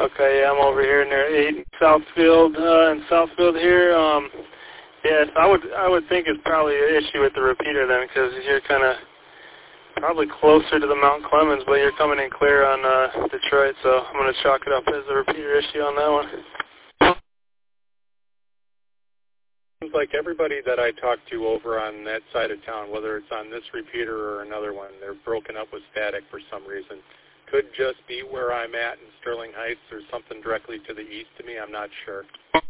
Okay, yeah, I'm over here near 8 in Southfield here. Yes, I would think it's probably an issue with the repeater then, because you're kind of probably closer to the Mount Clemens, but you're coming in clear on Detroit, so I'm going to chalk it up as a repeater issue on that one. Seems like everybody that I talk to over on that side of town, whether it's on this repeater or another one, they're broken up with static for some reason. Could just be where I'm at in Sterling Heights or something directly to the east of me. I'm not sure.